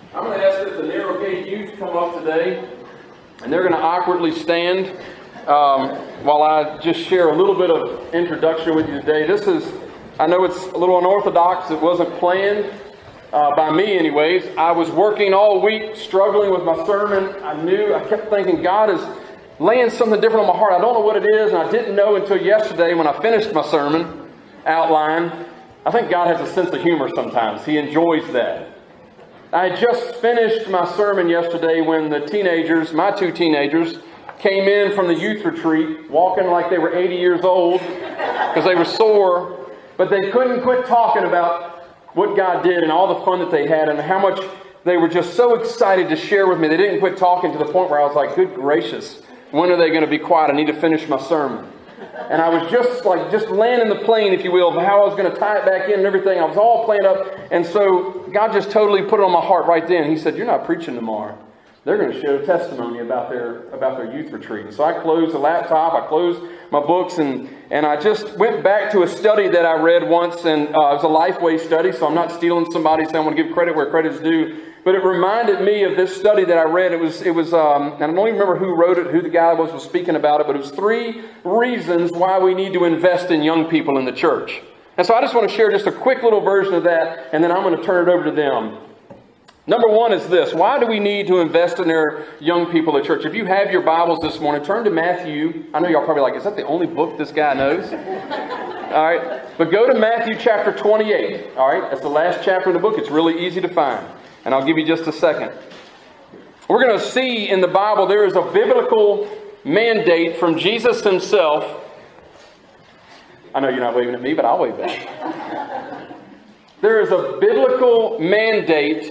I'm going to ask that the Narrow Gate youth come up today, and they're going to awkwardly stand while I just share a little bit of introduction with you today. I know it's a little unorthodox. It wasn't planned by me anyways. I was working all week, struggling with my sermon. I kept thinking, God is laying something different on my heart. I don't know what it is, and I didn't know until yesterday when I finished my sermon outline. I think God has a sense of humor sometimes. He enjoys that. I had just finished my sermon yesterday when the teenagers, my two teenagers, came in from the youth retreat, walking like they were 80 years old because they were sore, but they couldn't quit talking about what God did and all the fun that they had and how much they were just so excited to share with me. They didn't quit talking to the point where I was like, good gracious, when are they going to be quiet? I need to finish my sermon. And I was just landing the plane, if you will, of how I was going to tie it back in and everything. I was all planned up. And so God just totally put it on my heart right then. He said, you're not preaching tomorrow. They're going to share testimony about their youth retreat. And so I closed the laptop, I closed my books, and I just went back to a study that I read once. And it was a Lifeway study, so I'm not stealing somebody, so I want to give credit where credit is due. But it reminded me of this study that I read. It was, and I don't even remember who wrote it, who the guy was speaking about it, but it was 3 reasons why we need to invest in young people in the church. And so I just want to share just a quick little version of that, and then I'm going to turn it over to them. Number 1 is this. Why do we need to invest in our young people at church? If you have your Bibles this morning, turn to Matthew. I know y'all probably like, is that the only book this guy knows? All right. But go to Matthew chapter 28. All right. That's the last chapter in the book. It's really easy to find. And I'll give you just a second. We're going to see in the Bible there is a biblical mandate from Jesus himself. I know you're not waving at me, but I'll wave back. There is a biblical mandate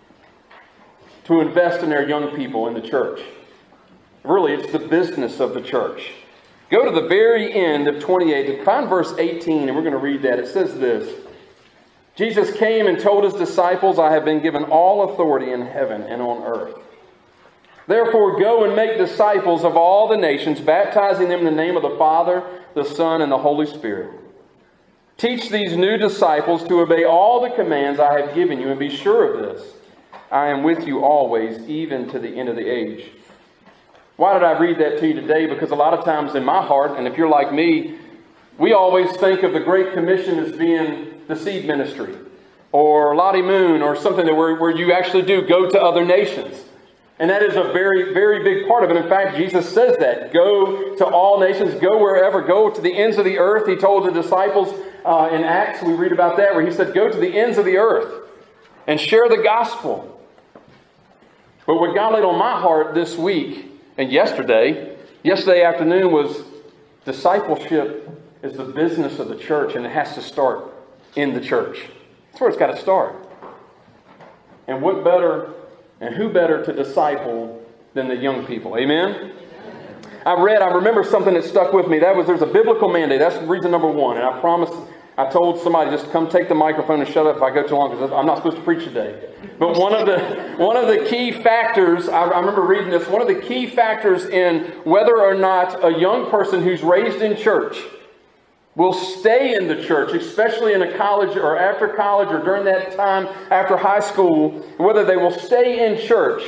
to invest in our young people in the church. Really, it's the business of the church. Go to the very end of 28 and find verse 18, and we're going to read that. It says this. Jesus came and told his disciples, I have been given all authority in heaven and on earth. Therefore, go and make disciples of all the nations, baptizing them in the name of the Father, the Son, and the Holy Spirit. Teach these new disciples to obey all the commands I have given you, and be sure of this. I am with you always, even to the end of the age. Why did I read that to you today? Because a lot of times in my heart, and if you're like me, we always think of the Great Commission as being the seed ministry, or Lottie Moon, or something where you actually do go to other nations. And that is a very, very big part of it. In fact, Jesus says that. Go to all nations, go wherever, go to the ends of the earth. He told the disciples in Acts, we read about that, where he said, go to the ends of the earth and share the gospel. But what God laid on my heart this week and yesterday afternoon was discipleship is the business of the church, and it has to start in the church. That's where it's got to start. And what better and who better to disciple than the young people? Amen? I remember something that stuck with me. There's a biblical mandate. That's reason number 1. And I told somebody, just come take the microphone and shut up if I go too long, because I'm not supposed to preach today. But one of the key factors, I remember reading this, one of the key factors in whether or not a young person who's raised in church will stay in the church, especially in a college or after college or during that time after high school, whether they will stay in church,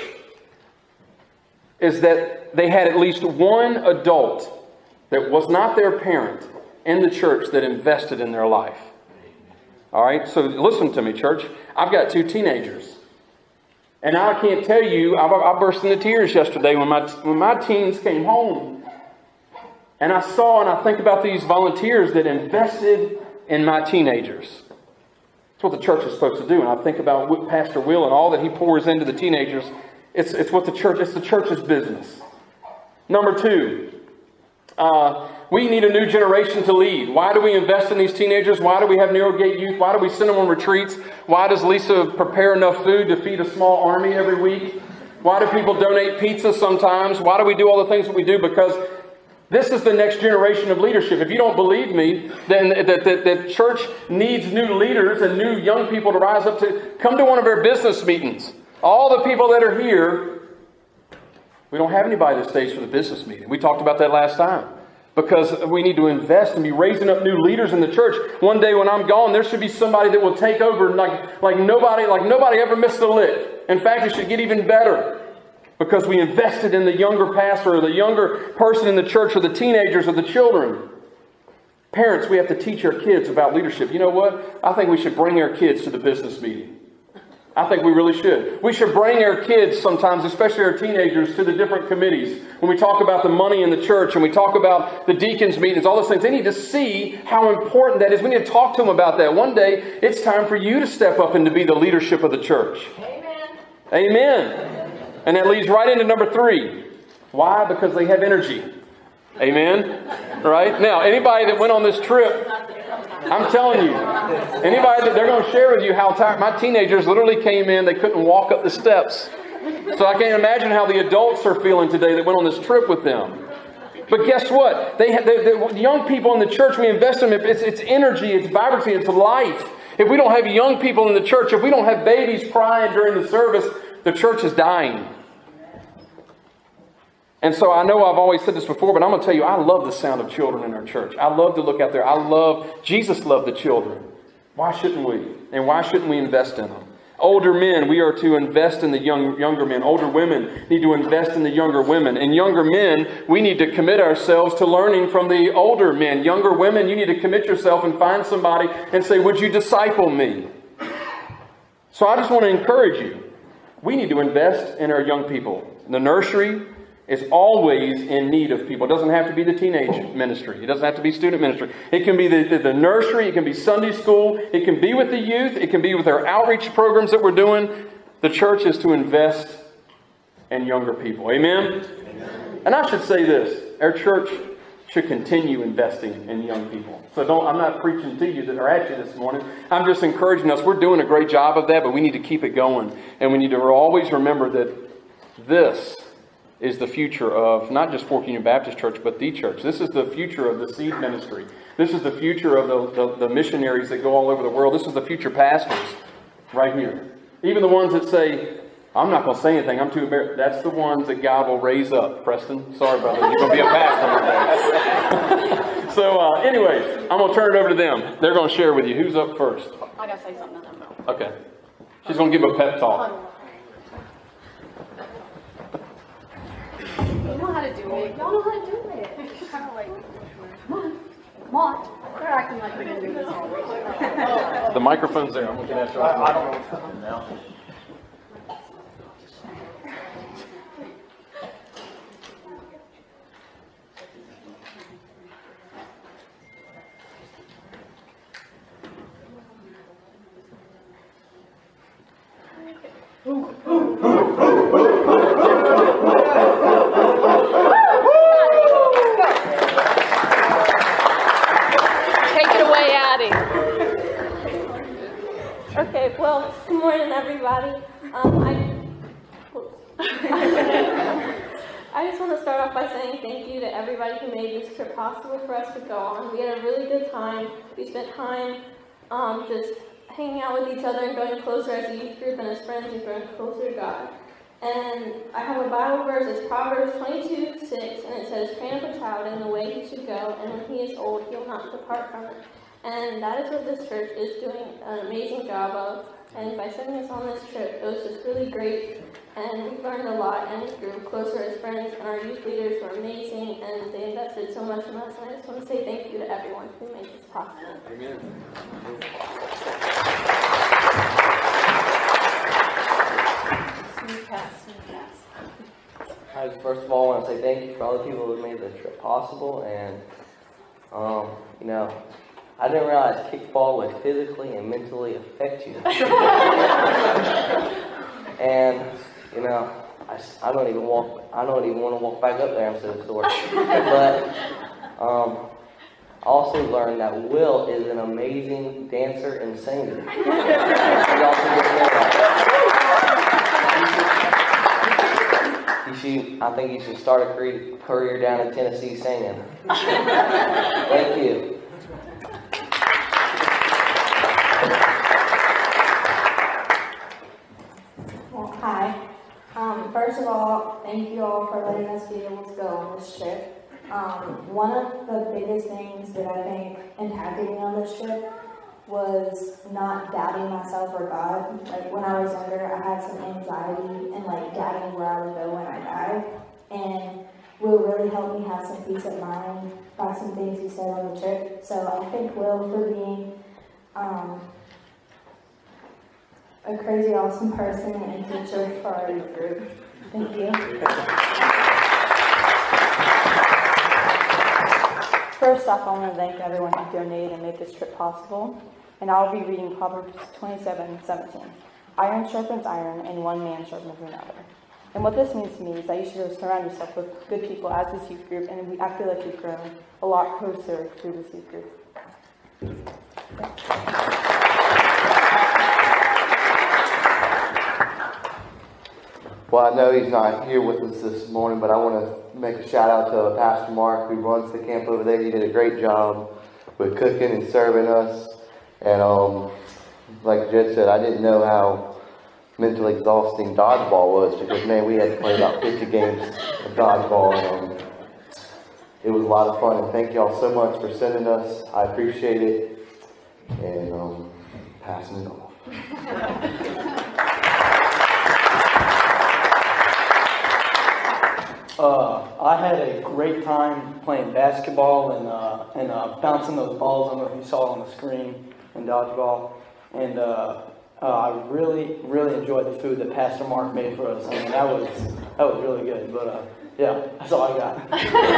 is that they had at least one adult that was not their parent in the church that invested in their life. All right, so listen to me, church. I've got 2 teenagers. And I can't tell you, I burst into tears yesterday when my teens came home. And I saw and I think about these volunteers that invested in my teenagers. That's what the church is supposed to do. And I think about Pastor Will and all that he pours into the teenagers. It's the church's business. Number 2, we need a new generation to lead. Why do we invest in these teenagers? Why do we have Narrow Gate Youth? Why do we send them on retreats? Why does Lisa prepare enough food to feed a small army every week? Why do people donate pizza sometimes? Why do we do all the things that we do? Because this is the next generation of leadership. If you don't believe me, then the church needs new leaders and new young people to rise up to come to one of our business meetings. All the people that are here, we don't have anybody that stays for the business meeting. We talked about that last time. Because we need to invest and be raising up new leaders in the church. One day when I'm gone, there should be somebody that will take over like nobody ever missed a lick. In fact, it should get even better. Because we invested in the younger pastor or the younger person in the church or the teenagers or the children. Parents, we have to teach our kids about leadership. You know what? I think we should bring our kids to the business meeting. I think we really should. We should bring our kids sometimes, especially our teenagers, to the different committees. When we talk about the money in the church and we talk about the deacons' meetings, all those things, they need to see how important that is. We need to talk to them about that. One day, it's time for you to step up and to be the leadership of the church. Amen. Amen. And that leads right into number 3. Why? Because they have energy. Amen? Right? Now, anybody that went on this trip, I'm telling you, anybody that they're going to share with you how tired. My teenagers literally came in, they couldn't walk up the steps. So I can't imagine how the adults are feeling today that went on this trip with them. But guess what? The young people in the church, we invest in them. It's energy, it's vibrancy, it's life. If we don't have young people in the church, if we don't have babies crying during the service, the church is dying. And so I know I've always said this before, but I'm going to tell you, I love the sound of children in our church. I love to look out there. Jesus loved the children. Why shouldn't we? And why shouldn't we invest in them? Older men, we are to invest in the younger men. Older women need to invest in the younger women. And younger men, we need to commit ourselves to learning from the older men. Younger women, you need to commit yourself and find somebody and say, would you disciple me? So I just want to encourage you. We need to invest in our young people. The nursery is always in need of people. It doesn't have to be the teenage ministry. It doesn't have to be student ministry. It can be the nursery. It can be Sunday school. It can be with the youth. It can be with our outreach programs that we're doing. The church is to invest in younger people. Amen? Amen. And I should say this. Our church should continue investing in young people. So I'm not preaching to you that are at you this morning. I'm just encouraging us. We're doing a great job of that, but we need to keep it going. And we need to always remember that this is the future of not just Fork Union Baptist Church, but the church. This is the future of the seed ministry. This is the future of the missionaries that go all over the world. This is the future pastors right here. Even the ones that say, I'm not going to say anything, I'm too embarrassed. That's the ones that God will raise up. Preston, sorry brother, you're going to be a pastor one day. So anyways, I'm going to turn it over to them. They're going to share with you. Who's up first? I got to say something. Okay. She's going to give a pep talk. You know how to do it. Y'all know how to do it. It's kind of like, come on. They're acting like they're going to do this already. The microphone's there. I'm looking at you. I don't know what's happening now. Okay, well, good morning, everybody. I just want to start off by saying thank you to everybody who made this trip possible for us to go on. We had a really good time. We spent time just hanging out with each other and growing closer as a youth group and as friends and growing closer to God. And I have a Bible verse, it's Proverbs 22:6, and it says, train up a child in the way he should go, and when he is old, he will not depart from it. And that is what this church is doing an amazing job of. And by sending us on this trip, it was just really great. And we learned a lot and we grew closer as friends. And our youth leaders were amazing and they invested so much in us. And I just want to say thank you to everyone who made this possible. Amen. First of all, I want to say thank you for all the people who made the trip possible. And, I didn't realize kickball would physically and mentally affect you. And, I don't even want to walk back up there, I'm so sore. But I also learned that Will is an amazing dancer and singer. He also gets that. I think you should start a career down in Tennessee singing. Thank you. Hi. First of all, thank you all for letting us be able to go on this trip. One of the biggest things that I think impacted me on this trip was not doubting myself or God. Like when I was younger, I had some anxiety and like doubting where I would go when I died. And Will really helped me have some peace of mind by some things he said on the trip. So I thank Will for being a crazy awesome person and teacher for our youth group. Thank you. First off, I want to thank everyone who donated and made this trip possible. And I'll be reading Proverbs 27:17. Iron sharpens iron, and one man sharpens another. And what this means to me is that you should surround yourself with good people as this youth group, and I feel like we've grown a lot closer through this youth group. Well, I know he's not here with us this morning, but I want to make a shout out to Pastor Mark, who runs the camp over there. He did a great job with cooking and serving us. And like Jed said, I didn't know how mentally exhausting dodgeball was, because man, we had to play about 50 games of dodgeball, and it was a lot of fun. And thank y'all so much for sending us. I appreciate it. And passing it off. I had a great time playing basketball and bouncing those balls. I don't know if you saw it on the screen, and dodgeball. And I really enjoyed the food that Pastor Mark made for us. I mean, that was really good. But yeah, that's all I got.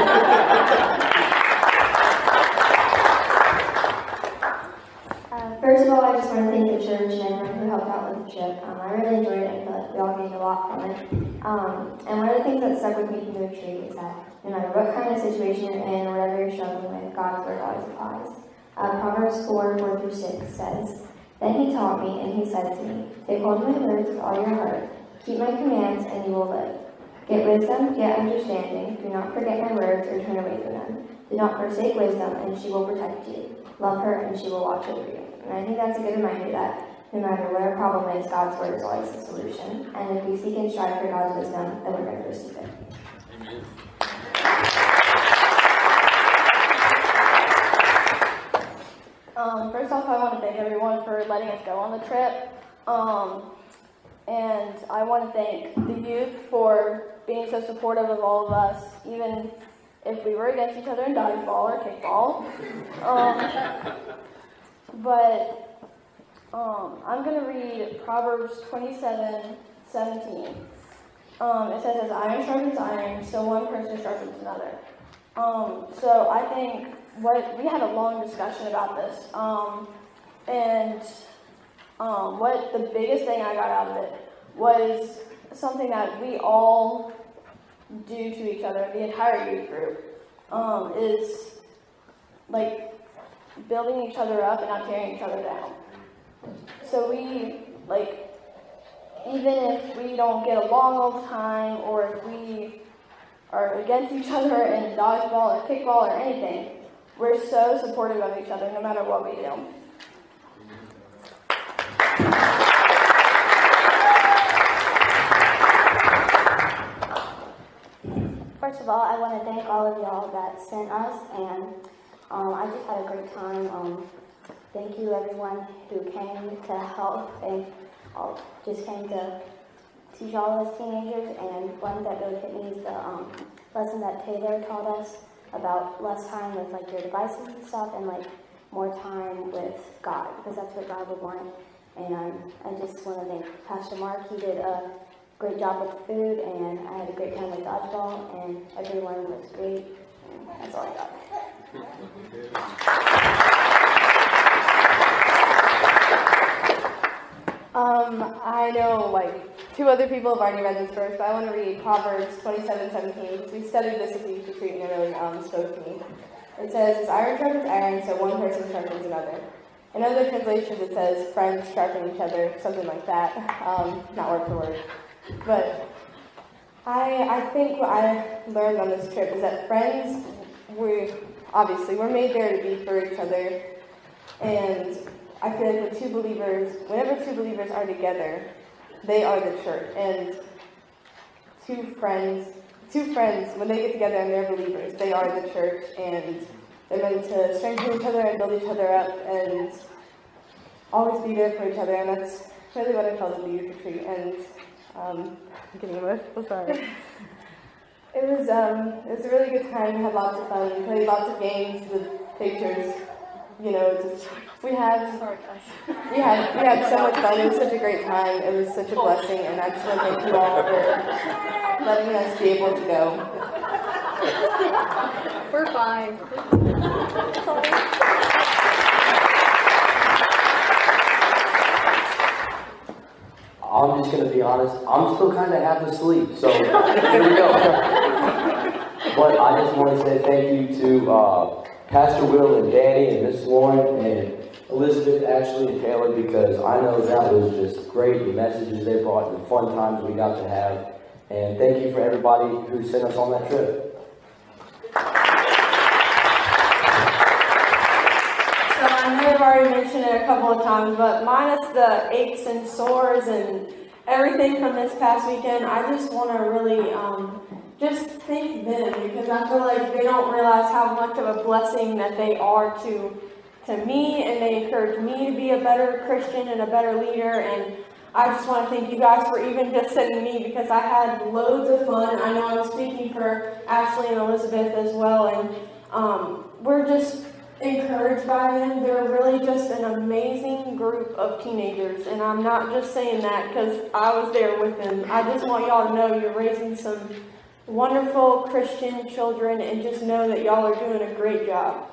First of all, I just want to thank the church and everyone who helped out with the trip. I really enjoyed it, and feel like we all gained a lot from it. And one of the things that stuck with me from the retreat is that no matter what kind of situation you're in or whatever you're struggling with, God's word always applies. Proverbs 4:4-6 says, "Then he taught me, and he said to me, take hold of my words with all your heart, keep my commands, and you will live. Get wisdom, get understanding, do not forget my words or turn away from them. Do not forsake wisdom, and she will protect you. Love her, and she will watch over you." And I think that's a good reminder that no matter what our problem is, God's word is always the solution. And if we seek and strive for God's wisdom, then we're going to receive it. Amen. First off, I want to thank everyone for letting us go on the trip. And I want to thank the youth for being so supportive of all of us, even if we were against each other in dodgeball or kickball. I'm going to read Proverbs 27:17. It says, "As iron sharpens iron, so one person sharpens another." So I think we had a long discussion about this, what the biggest thing I got out of it was something that we all do to each other, the entire youth group, is like building each other up and not tearing each other down. So we, like, even if we don't get along all the time, or if we are against each other in dodgeball or kickball or anything, we're so supportive of each other no matter what we do. First of all, I want to thank all of y'all that sent us, and I just had a great time. Thank you everyone who came to help and just came to teach all of us teenagers. And one that really hit me is the lesson that Taylor taught us about less time with like your devices and stuff, and like more time with God, because that's what God would want. And I just want to thank Pastor Mark. He did a great job with the food, and I had a great time with dodgeball, and everyone was great. And that's all I got. I know like 2 other people have already read this verse, but I want to read Proverbs 27:17 because we studied this at the youth retreat and it really spoke to me. It says, "As iron sharpens iron, so one person sharpens another." In other translations, it says, "Friends sharpen each other," something like that. Not word for word. But I think what I learned on this trip is that friends, we're made there to be for each other. And I feel like whenever two believers are together, they are the church. And two friends two friends, when they get together and they're believers, they are the church, and they're meant to strengthen each other and build each other up and always be there for each other. And that's really what I felt at the youth retreat. And I'm getting emotional, sorry. It was a really good time. We had lots of fun. We played lots of games with pictures. You know, we had so much fun. It was such a great time. It was such a blessing, and I just want to thank you all for letting us be able to go. We're fine. I'm just going to be honest, I'm still kind of half asleep, so here we go. But I just want to say thank you to Pastor Will and Danny and Miss Lauren and Elizabeth, Ashley, and Taylor, because I know that was just great, the messages they brought and the fun times we got to have. And thank you for everybody who sent us on that trip. So I know I've already mentioned it a couple of times, but minus the aches and sores and everything from this past weekend, I just want to really just thank them, because I feel like they don't realize how much of a blessing that they are to me, and they encourage me to be a better Christian and a better leader. And I just want to thank you guys for even just sending me, because I had loads of fun. I know I'm speaking for Ashley and Elizabeth as well, and we're just encouraged by them. They're really just an amazing group of teenagers, and I'm not just saying that because I was there with them. I just want y'all to know you're raising some wonderful Christian children, and just know that y'all are doing a great job.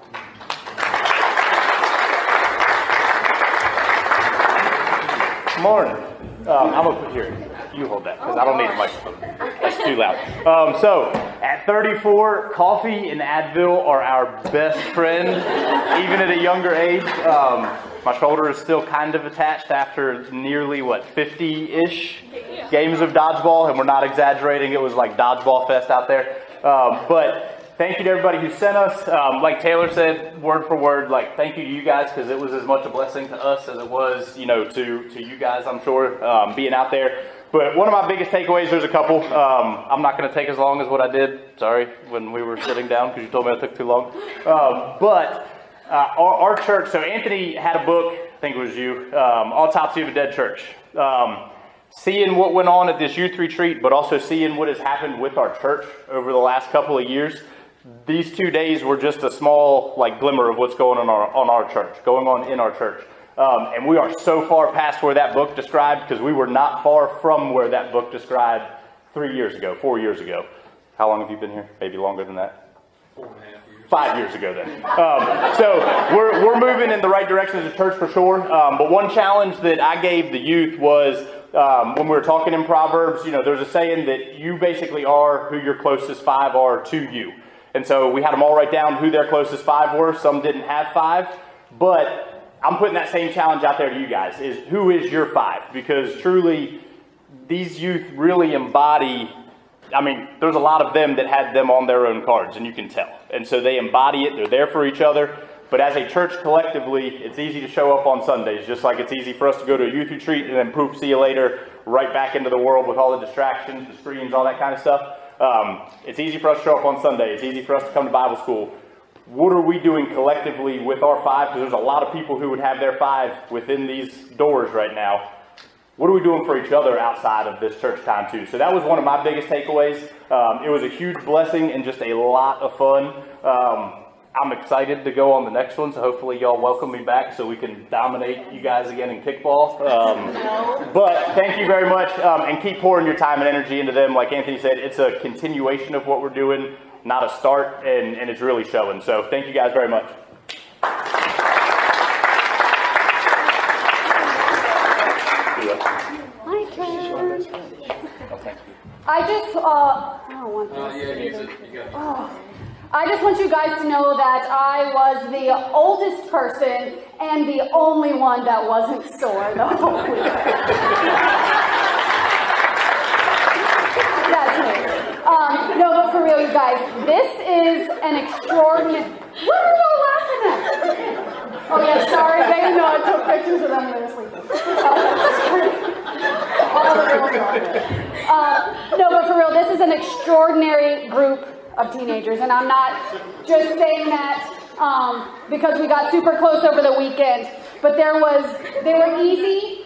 Morning. I'm going to put here. You hold that, because I don't need a microphone. That's too loud. So, at 34, coffee and Advil are our best friend, even at a younger age. My shoulder is still kind of attached after nearly, 50-ish games of dodgeball, and we're not exaggerating. It was like dodgeball fest out there. But thank you to everybody who sent us. Like Taylor said, word for word, thank you to you guys, because it was as much a blessing to us as it was, to you guys, I'm sure, being out there. But one of my biggest takeaways, there's a couple. I'm not going to take as long as what I did, sorry, when we were sitting down, because you told me I took too long. But our church, so Anthony had a book, I think it was you, Autopsy of a Dead Church. Seeing what went on at this youth retreat, but also seeing what has happened with our church over the last couple of years. These 2 days were just a small glimmer of what's going on in our church. And we are so far past where that book described, because we were not far from where that book described 4 years ago. How long have you been here? Maybe longer than that? 4.5 years. 5 years ago then. So we're moving in the right direction as a church for sure. But one challenge that I gave the youth was when we were talking in Proverbs, there's a saying that you basically are who your closest 5 are to you. And so we had them all write down who their closest 5 were. Some didn't have 5, but I'm putting that same challenge out there to you guys, is who is your 5? Because truly, these youth really embody, there's a lot of them that had them on their own cards, and you can tell. And so they embody it, they're there for each other. But as a church collectively, it's easy to show up on Sundays, just like it's easy for us to go to a youth retreat and then poof, see you later, right back into the world with all the distractions, the screens, all that kind of stuff. It's easy for us to show up on Sunday. It's easy for us to come to Bible school. What are we doing collectively with our 5? Because there's a lot of people who would have their 5 within these doors right now. What are we doing for each other outside of this church time too? So that was one of my biggest takeaways. It was a huge blessing and just a lot of fun. I'm excited to go on the next one, so hopefully y'all welcome me back so we can dominate you guys again in kickball. But thank you very much, and keep pouring your time and energy into them. Like Anthony said, it's a continuation of what we're doing, not a start, and it's really showing. So thank you guys very much. My turn. I just, I don't want this. I just want you guys to know that I was the oldest person and the only one that wasn't sore the whole week. That's me. No, but for real, you guys, this is an extraordinary... What are y'all laughing at? Oh yeah, sorry, they know I took pictures of them when they were sleeping. All the girls are. No, but for real, this is an an extraordinary group of teenagers, and I'm not just saying that because we got super close over the weekend, but they were easy.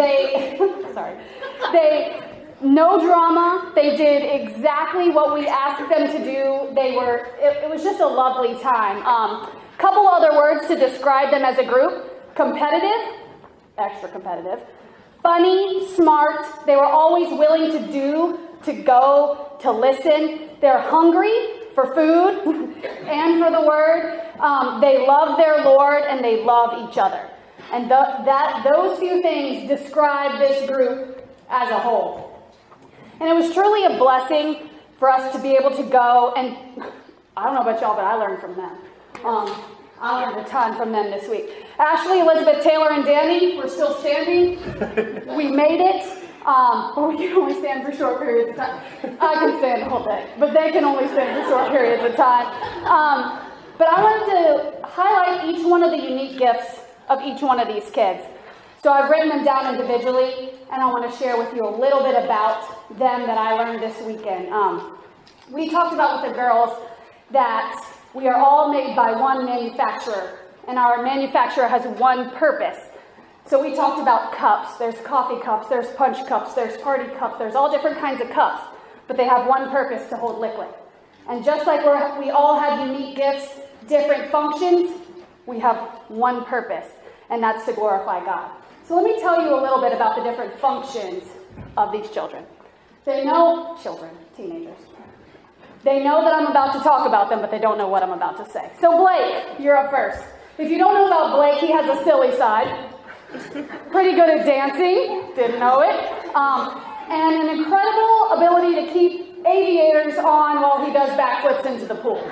No drama. They did exactly what we asked them to do. It was just a lovely time. Couple other words to describe them as a group: competitive, extra competitive, funny, smart. They were always willing to go, to listen. They're hungry for food and for the word. They love their Lord and they love each other. And those few things describe this group as a whole. And it was truly a blessing for us to be able to go, and I don't know about y'all, but I learned from them. I learned a ton from them this week. Ashley, Elizabeth, Taylor, and Danny were still standing. We made it, but we can only stand for short periods of time. I can stand the whole day, but they can only stand for short periods of time. But I wanted to highlight each one of the unique gifts of each one of these kids. So I've written them down individually, and I want to share with you a little bit about them that I learned this weekend. We talked about with the girls that we are all made by one manufacturer, and our manufacturer has one purpose. So we talked about cups. There's coffee cups, there's punch cups, there's party cups, there's all different kinds of cups, but they have one purpose: to hold liquid. And just like we all have unique gifts, different functions, we have one purpose, and that's to glorify God. So let me tell you a little bit about the different functions of these children. Teenagers. They know that I'm about to talk about them, but they don't know what I'm about to say. So Blake, you're up first. If you don't know about Blake, he has a silly side. Pretty good at dancing, didn't know it. And an incredible ability to keep aviators on while he does backflips into the pool.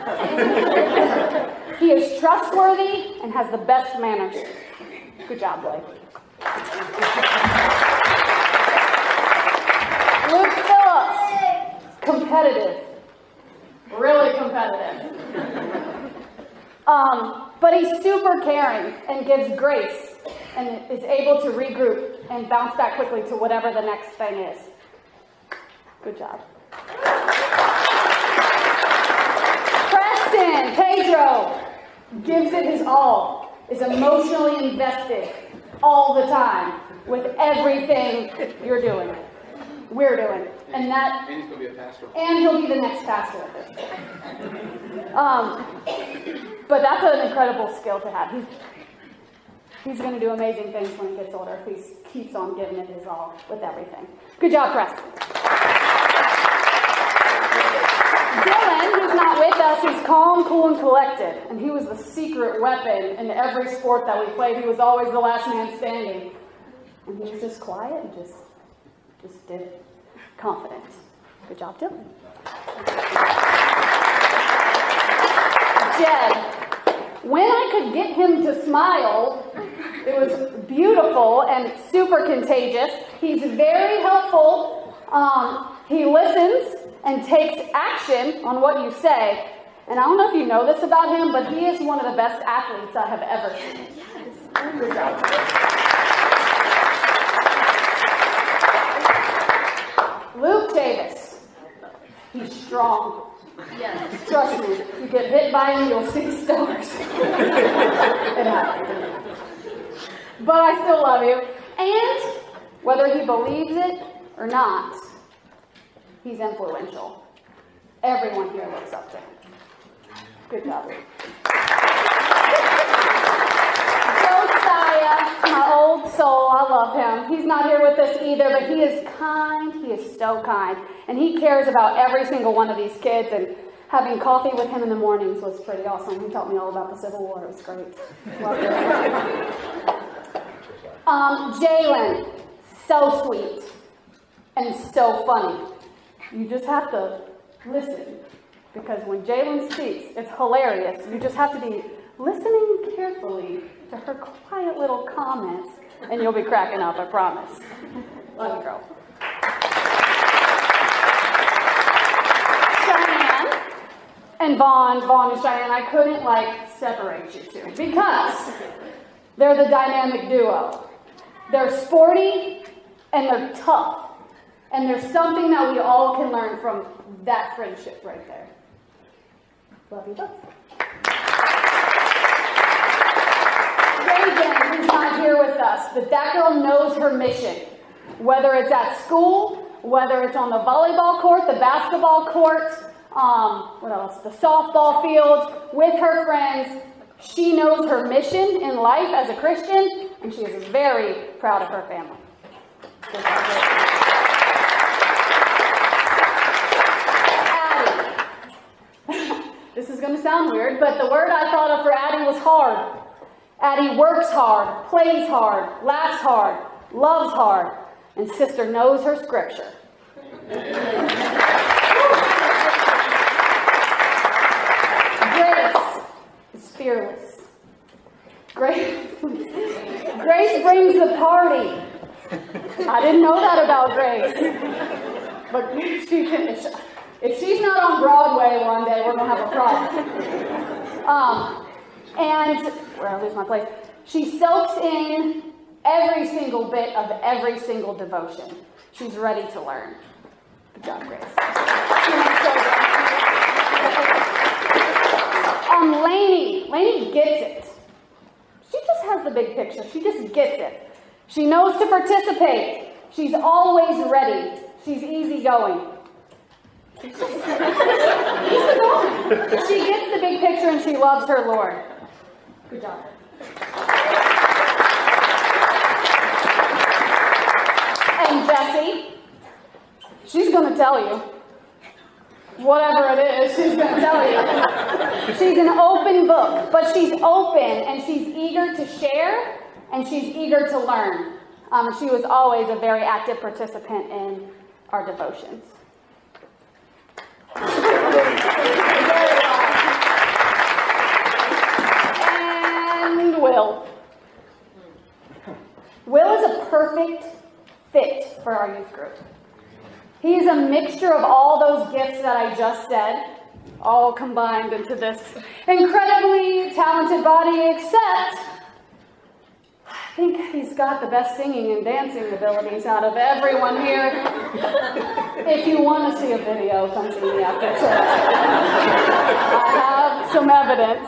He is trustworthy and has the best manners. Good job, Blake. Luke Phillips, competitive, really competitive. But he's super caring and gives grace and is able to regroup and bounce back quickly to whatever the next thing is. Good job. Preston, Pedro, gives it his all, is emotionally invested all the time with everything you're doing, we're doing. And he's going to be a pastor. And he'll be the next pastor at this. But that's an incredible skill to have. He's going to do amazing things when he gets older if he keeps on giving it his all with everything. Good job, Preston. Dylan, who's not with us, is calm, cool, and collected. And he was the secret weapon in every sport that we played. He was always the last man standing. And he was just quiet and just did it. Confident. Good job, Dylan. Jed, when I could get him to smile, it was beautiful and super contagious. He's very helpful. He listens and takes action on what you say. And I don't know if you know this about him, but he is one of the best athletes I have ever seen. Good job. Luke Davis. He's strong. Yes. Trust me, if you get hit by him, you'll see stars. It happens. But I still love you. And whether he believes it or not, he's influential. Everyone here looks up to him. Good job. Josiah, my old soul, I love him. He's not here with us either, but he is kind. He is so kind. And he cares about every single one of these kids. And having coffee with him in the mornings was pretty awesome. He taught me all about the Civil War. It was great. Loved it. Jalen, so sweet and so funny. You just have to listen, because when Jalen speaks, it's hilarious. You just have to be listening carefully to her quiet little comments, and you'll be cracking up, I promise. Love you, girl. Cheyenne and Vaughn and Cheyenne, I couldn't separate you two, because they're the dynamic duo. They're sporty and they're tough. And there's something that we all can learn from that friendship right there. Love you both. Reagan, who's not here with us, but that girl knows her mission. Whether it's at school, whether it's on the volleyball court, the basketball court, what else? The softball field, with her friends. She knows her mission in life as a Christian, and she is very proud of her family. Addie. This is going to sound weird, but the word I thought of for Addie was hard. Addie works hard, plays hard, laughs hard, loves hard, and sister knows her scripture. Grace is fearless. Grace brings the party. I didn't know that about Grace. But she can, if she's not on Broadway one day, we're going to have a problem. And, where I lose my place, she soaks in every single bit of every single devotion. She's ready to learn. Good job, Grace. Lainey gets it. She just has the big picture. She just gets it. She knows to participate. She's always ready. She's easygoing. She gets the big picture and she loves her Lord. Good job. And Jessie, she's going to tell you. Whatever it is, she's going to tell you. She's an open book, but she's open and she's eager to share and she's eager to learn. She was always a very active participant in our devotions. And Will. Will is a perfect fit for our youth group. He is a mixture of all those gifts that I just said, all combined into this incredibly talented body, except I think he's got the best singing and dancing abilities out of everyone here. If you want to see a video, come see me after church. I have some evidence.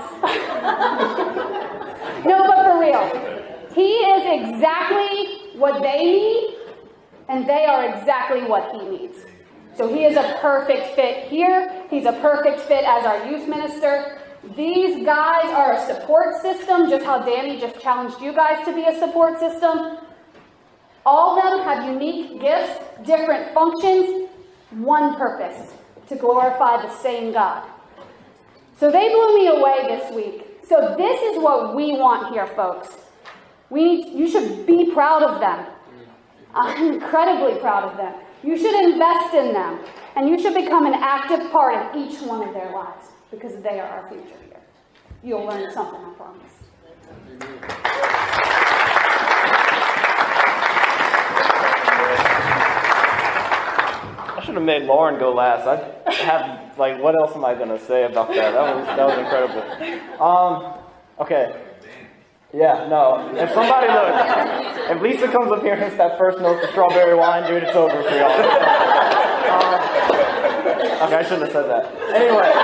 No, but for real, he is exactly what they need, and they are exactly what he needs. So he is a perfect fit here. He's a perfect fit as our youth minister. These guys are a support system, just how Danny just challenged you guys to be a support system. All of them have unique gifts, different functions, one purpose, to glorify the same God. So they blew me away this week. So this is what we want here, folks. You should be proud of them. I'm incredibly proud of them. You should invest in them. And you should become an active part in each one of their lives, because they are our future here. You'll learn something, I promise. I should have made Lauren go last. I have, what else am I going to say about that? That was incredible. Okay. Yeah, no. If somebody if Lisa comes up here and hits that first note, the strawberry wine, dude, it's over for y'all. Okay, I shouldn't have said that. Anyway,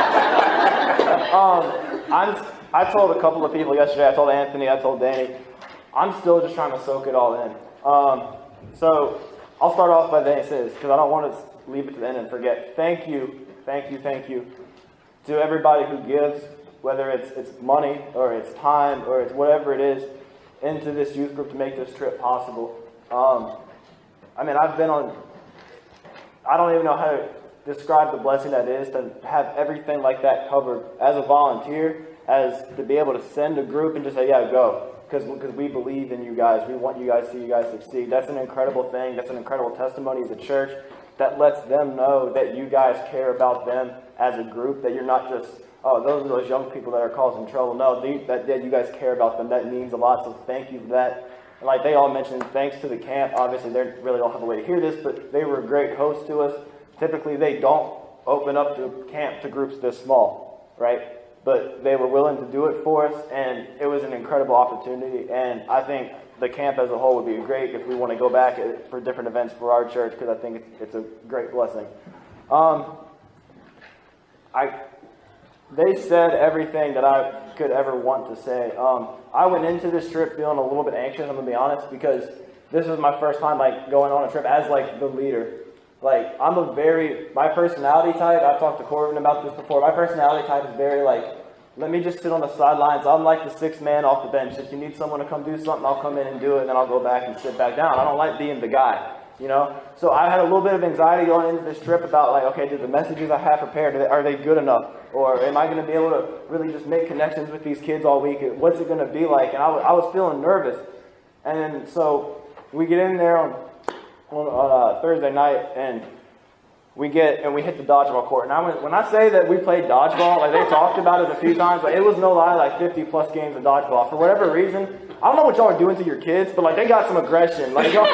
I told a couple of people yesterday. I told Anthony. I told Danny. I'm still just trying to soak it all in. So I'll start off by saying this because I don't want to leave it to the end and forget. Thank you to everybody who gives, whether it's money or it's time or it's whatever it is, into this youth group to make this trip possible. I've been on, I don't even know how to describe the blessing that is to have everything like that covered as a volunteer, as to be able to send a group and just say, yeah, go. Because we believe in you guys. We want you guys to see you guys succeed. That's an incredible thing. That's an incredible testimony as a church that lets them know that you guys care about them as a group, that you're not just, oh, those are those young people that are causing trouble. No, that you guys care about them. That means a lot, so thank you for that. And like they all mentioned, thanks to the camp. Obviously, they really don't have a way to hear this, but they were a great host to us. Typically, they don't open up the camp to groups this small, right? but they were willing to do it for us, and it was an incredible opportunity. And I think the camp as a whole would be great if we want to go back for different events for our church, because I think it's a great blessing. They said everything that I could ever want to say. I went into this trip feeling a little bit anxious, I'm going to be honest, because this was my first time like going on a trip as like the leader. Like, my personality type, I've talked to Corbin about this before, my personality type is very like, let me just sit on the sidelines. I'm like the sixth man off the bench. If you need someone to come do something, I'll come in and do it, and then I'll go back and sit back down. I don't like being the guy, you know? So I had a little bit of anxiety going into this trip about like, okay, do the messages I have prepared, are they good enough? Or am I going to be able to really just make connections with these kids all week? What's it going to be like? And I was feeling nervous. And so we get in there on Thursday night, and we hit the dodgeball court. And when I say that we played dodgeball, like they talked about it a few times, like it was no lie, like 50 plus games of dodgeball. For whatever reason, I don't know what y'all are doing to your kids, but like they got some aggression. Like y'all,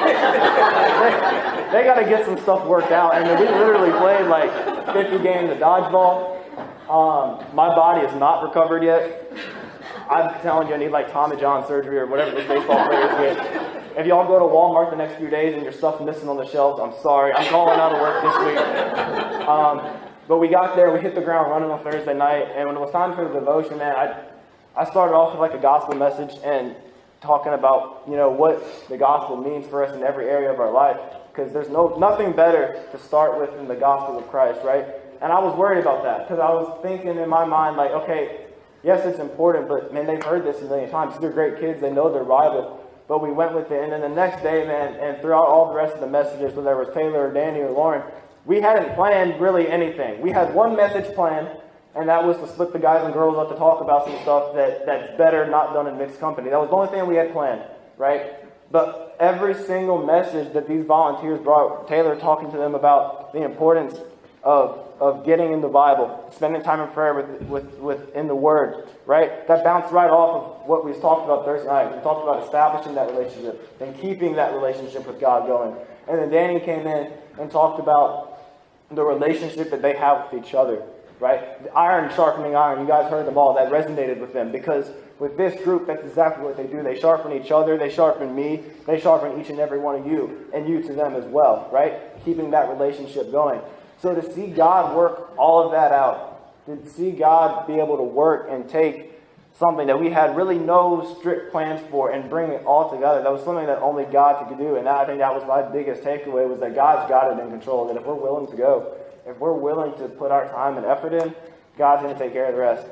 they got to get some stuff worked out. And then we literally played like 50 games of dodgeball. My body is not recovered yet. I'm telling you, I need like Tommy John surgery or whatever those baseball players get. If y'all go to Walmart the next few days and your stuff's missing on the shelves, I'm sorry. I'm calling out of work this week. But we got there, we hit the ground running on Thursday night, and when it was time for the devotion, man, I started off with like a gospel message and talking about, you know, what the gospel means for us in every area of our life. Because there's nothing better to start with than the gospel of Christ, right? And I was worried about that, because I was thinking in my mind, like, okay, yes, it's important, but man, they've heard this a million times. They're great kids, they know their Bible. But we went with it, and then the next day, man, and throughout all the rest of the messages, whether it was Taylor or Danny or Lauren, we hadn't planned really anything. We had one message planned, and that was to split the guys and girls up to talk about some stuff that's better not done in mixed company. That was the only thing we had planned, right? But every single message that these volunteers brought, Taylor talking to them about the importance of getting in the Bible, spending time in prayer in the Word, right? That bounced right off of what we talked about Thursday night. We talked about establishing that relationship and keeping that relationship with God going. And then Danny came in and talked about the relationship that they have with each other, right? The iron sharpening iron. You guys heard them all. That resonated with them, because with this group, that's exactly what they do. They sharpen each other. They sharpen me. They sharpen each and every one of you, and you to them as well, right? Keeping that relationship going. So to see God work all of that out, to see God be able to work and take something that we had really no strict plans for and bring it all together, that was something that only God could do. And I think that was my biggest takeaway, was that God's got it in control. That if we're willing to go, if we're willing to put our time and effort in, God's going to take care of the rest.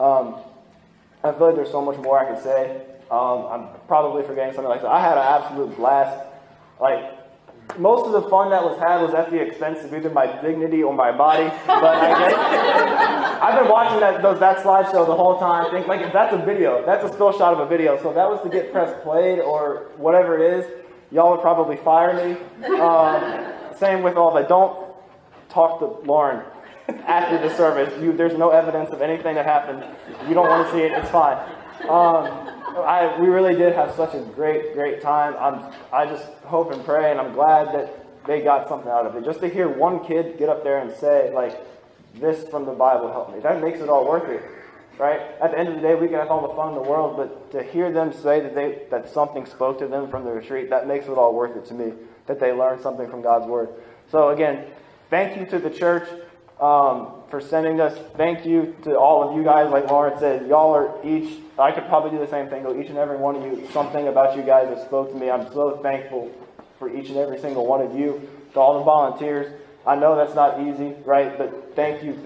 I feel like there's so much more I could say. I'm probably forgetting something like that. I had an absolute blast. Like, most of the fun that was had was at the expense of either my dignity or my body. But I guess I've been watching that slideshow the whole time. Think like, if that's a video, that's a still shot of a video. So if that was to get press played or whatever it is, y'all would probably fire me. Same with all that. Don't talk to Lauren after the service. There's no evidence of anything that happened. You don't want to see it. It's fine. We really did have such a great time. I just hope and pray, and I'm glad that they got something out of it. Just to hear one kid get up there and say, like, this from the Bible helped me, that makes it all worth it, right? At the end of the day, we can have all the fun in the world, but to hear them say that something spoke to them from the retreat, that makes it all worth it to me, that they learned something from God's Word. So again, thank you to the church for sending us. Thank you to all of you guys. Like Lauren said, y'all are each, I could probably do the same thing, though each and every one of you, something about you guys that spoke to me. I'm so thankful for each and every single one of you, to all the volunteers. I know that's not easy, right? But thank you.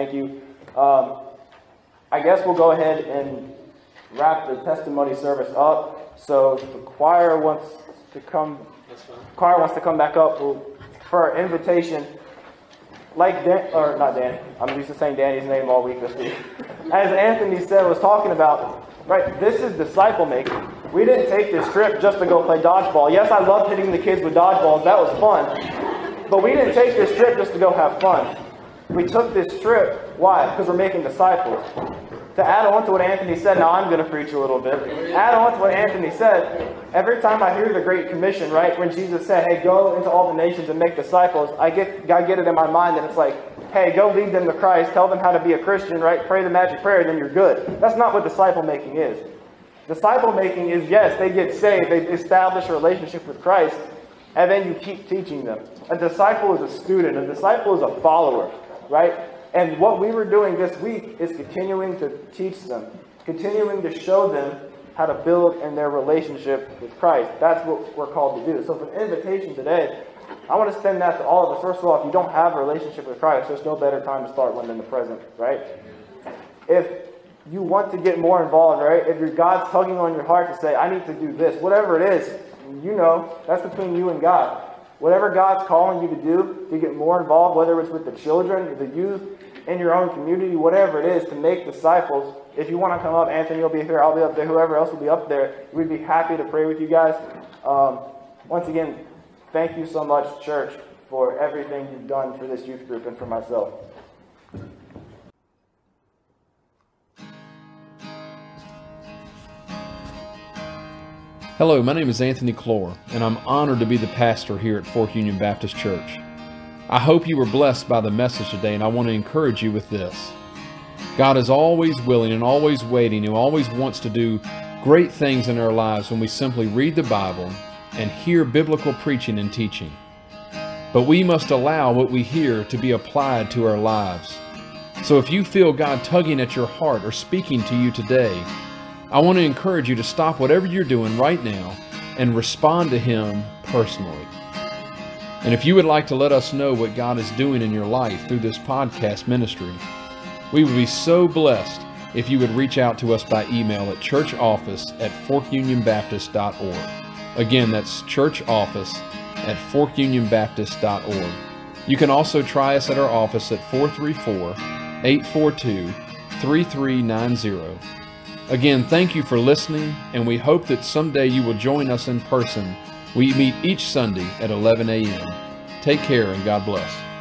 I guess we'll go ahead and wrap the testimony service up. So if the choir wants to come back up for our invitation. Like not Danny, I'm used to saying Danny's name all week this week. As Anthony was talking about, right, this is disciple making. We didn't take this trip just to go play dodgeball. Yes, I loved hitting the kids with dodgeballs. That was fun. But we didn't take this trip just to go have fun. We took this trip, why? Because we're making disciples. To add on to what Anthony said, now I'm going to preach a little bit. Add on to what Anthony said, every time I hear the Great Commission, right, when Jesus said, hey, go into all the nations and make disciples, I get it in my mind that it's like, hey, go lead them to Christ, tell them how to be a Christian, right? Pray the magic prayer, then you're good. That's not what disciple making is. Disciple making is, yes, they get saved, they establish a relationship with Christ, and then you keep teaching them. A disciple is a student, a disciple is a follower, right? And what we were doing this week is continuing to teach them, continuing to show them how to build in their relationship with Christ. That's what we're called to do. So for the invitation today, I want to extend that to all of us. First of all, if you don't have a relationship with Christ, there's no better time to start one than the present, right? If you want to get more involved, right? If your God's tugging on your heart to say, I need to do this, whatever it is, you know, that's between you and God. Whatever God's calling you to do to get more involved, whether it's with the children, the youth, in your own community, whatever it is, to make disciples. If you want to come up, Anthony will be here, I'll be up there, whoever else will be up there. We'd be happy to pray with you guys. Once again, thank you so much, church, for everything you've done for this youth group and for myself. Hello, my name is Anthony Clore, and I'm honored to be the pastor here at Fork Union Baptist Church. I hope you were blessed by the message today, and I want to encourage you with this. God is always willing and always waiting and always wants to do great things in our lives when we simply read the Bible and hear biblical preaching and teaching. But we must allow what we hear to be applied to our lives. So if you feel God tugging at your heart or speaking to you today, I want to encourage you to stop whatever you're doing right now and respond to Him personally. And if you would like to let us know what God is doing in your life through this podcast ministry, we would be so blessed if you would reach out to us by email at churchoffice@forkunionbaptist.org. Again, that's churchoffice@forkunionbaptist.org. You can also try us at our office at 434-842-3390. Again, thank you for listening, and we hope that someday you will join us in person. We meet each Sunday at 11 a.m. Take care and God bless.